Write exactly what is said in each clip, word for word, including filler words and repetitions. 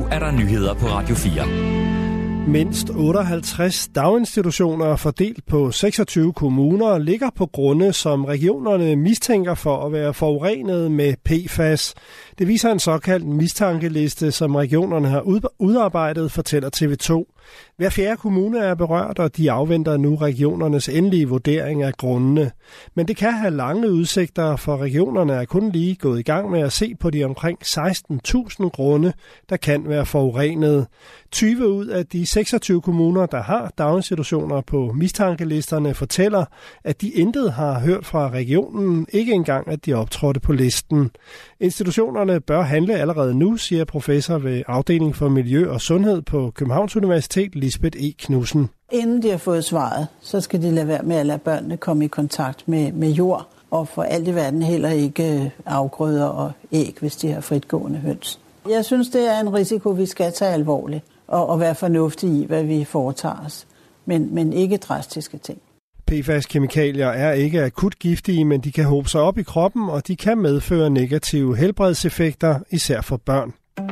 er der nyheder på Radio fire. Mindst otteoghalvtreds daginstitutioner fordelt på seksogtyve kommuner ligger på grunde, som regionerne mistænker for at være forurenet med P F A S. Det viser en såkaldt mistankeliste, som regionerne har udarbejdet, fortæller T V to. Hver fjerde kommune er berørt, og de afventer nu regionernes endelige vurdering af grundene. Men det kan have lange udsigter, for regionerne er kun lige gået i gang med at se på de omkring seksten tusind grunde, der kan være forurenet. tyve ud af de seksogtyve kommuner, der har daginstitutioner på mistankelisterne, fortæller, at de intet har hørt fra regionen, ikke engang at de optrådte på listen. Institutionerne bør handle allerede nu, siger professor ved afdeling for miljø og sundhed på Københavns Universitet, Lisbeth E. Knudsen. Inden de har fået svaret, så skal de lade være med at lade børnene komme i kontakt med, med jord, og for alt i verden heller ikke afgrøder og æg, hvis de har fritgående høns. Jeg synes, det er en risiko, vi skal tage alvorligt, og, og være fornuftige i, hvad vi foretager os, men, men ikke drastiske ting. P F A S-kemikalier er ikke akut giftige, men de kan hobe sig op i kroppen, og de kan medføre negative helbredseffekter, især for børn.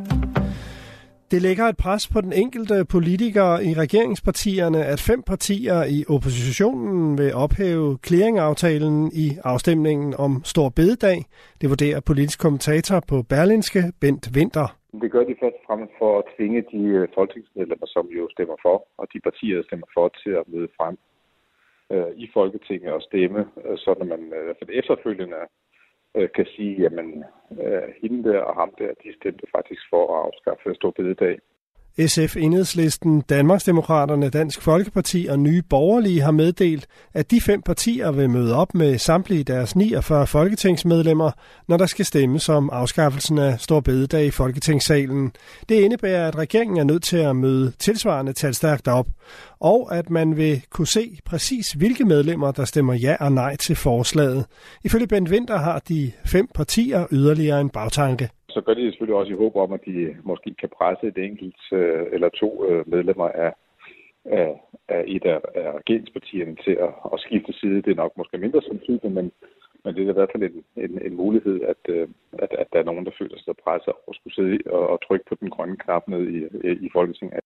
Det lægger et pres på den enkelte politiker i regeringspartierne, at fem partier i oppositionen vil ophæve clearingaftalen i afstemningen om Stor Bededag. Det vurderer politisk kommentator på Berlingske, Bent Winther. Det gør de først og fremmest for at tvinge de folketingsmedlemmer, som jo stemmer for, og de partier, der stemmer for, til at møde frem øh, i Folketinget og stemme, øh, så når man øh, for det efterfølgende øh, kan sige, jamen øh, hende der og ham der, de stemte faktisk for at afskaffe Stor Bededag. S F, Enhedslisten, Danmarksdemokraterne, Dansk Folkeparti og Nye Borgerlige har meddelt, at de fem partier vil møde op med samtlige deres niogfyrre folketingsmedlemmer, når der skal stemmes om afskaffelsen af Stor Bededag i Folketingssalen. Det indebærer, at regeringen er nødt til at møde tilsvarende talstærkt op, og at man vil kunne se præcis, hvilke medlemmer, der stemmer ja og nej til forslaget. Ifølge Bent Winther har de fem partier yderligere en bagtanke. Så gør de det selvfølgelig også i håb om, at de måske kan presse et enkelt øh, eller to øh, medlemmer af, af, af et af, af regeringspartierne til at, at skifte side. Det er nok måske mindre sandsynligt, men, men det er i hvert fald en, en, en mulighed, at, øh, at, at der er nogen, der føler sig presset og skulle sidde og, og trykke på den grønne knap ned i, i Folketinget.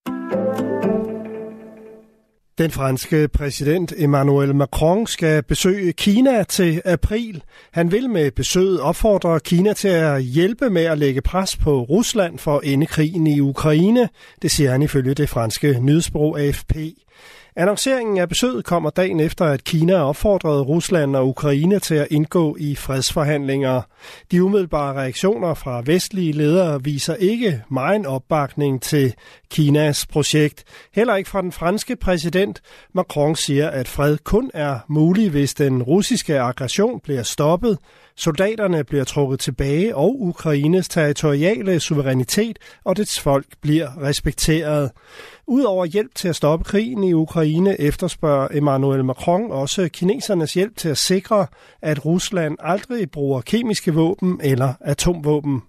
Den franske præsident Emmanuel Macron skal besøge Kina til april. Han vil med besøget opfordre Kina til at hjælpe med at lægge pres på Rusland for at ende krigen i Ukraine. Det siger han ifølge det franske nyhedsbureau A F P. Annonceringen af besøget kommer dagen efter, at Kina opfordrede Rusland og Ukraine til at indgå i fredsforhandlinger. De umiddelbare reaktioner fra vestlige ledere viser ikke megen opbakning til Kinas projekt. Heller ikke fra den franske præsident. Macron siger, at fred kun er mulig, hvis den russiske aggression bliver stoppet, soldaterne bliver trukket tilbage, og Ukraines territoriale suverænitet og dets folk bliver respekteret. Udover hjælp til at stoppe krigen i Ukraine efterspørger Emmanuel Macron også kinesernes hjælp til at sikre, at Rusland aldrig bruger kemiske våben eller atomvåben.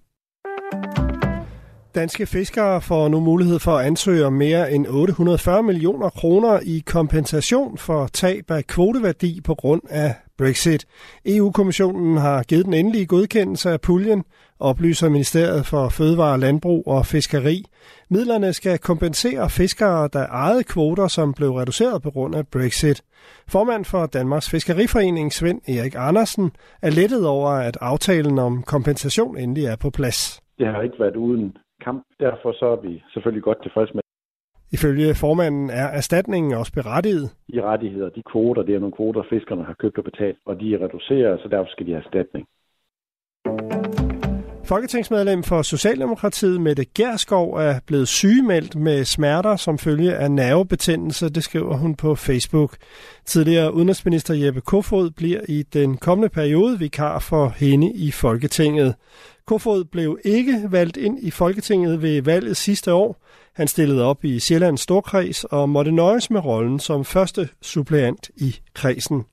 Danske fiskere får nu mulighed for at ansøge om mere end otte hundrede og fyrre millioner kroner i kompensation for tab af kvoteværdi på grund af Brexit. E U-kommissionen har givet den endelige godkendelse af puljen, oplyser Ministeriet for Fødevare, Landbrug og Fiskeri. Midlerne skal kompensere fiskere, der ejede kvoter, som blev reduceret på grund af Brexit. Formand for Danmarks Fiskeriforening, Svend Erik Andersen, er lettet over, at aftalen om kompensation endelig er på plads. Det har ikke været uden kamp, derfor så er vi selvfølgelig godt tilfreds med. Ifølge formanden er erstatningen også berettiget. De rettigheder, de kvoter, det er nogle kvoter, fiskerne har købt og betalt, og de er reduceret, så derfor skal de have erstatning. Folketingsmedlem for Socialdemokratiet, Mette Gjerskov, er blevet sygemeldt med smerter som følge af nervebetændelse, det skriver hun på Facebook. Tidligere udenrigsminister Jeppe Kofod bliver i den kommende periode vikar for hende i Folketinget. Kofod blev ikke valgt ind i Folketinget ved valget sidste år. Han stillede op i Sjællands Storkreds og måtte nøjes med rollen som første suppleant i kredsen.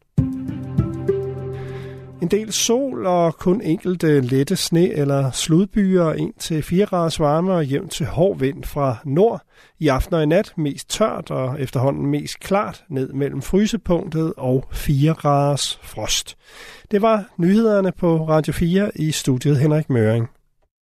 En del sol og kun enkelte lette sne- eller sludbyer, en til fire graders varme og jævnt til hård vind fra nord. I aften og i nat mest tørt og efterhånden mest klart ned mellem frysepunktet og fire graders frost. Det var nyhederne på Radio fire i studiet Henrik Møring.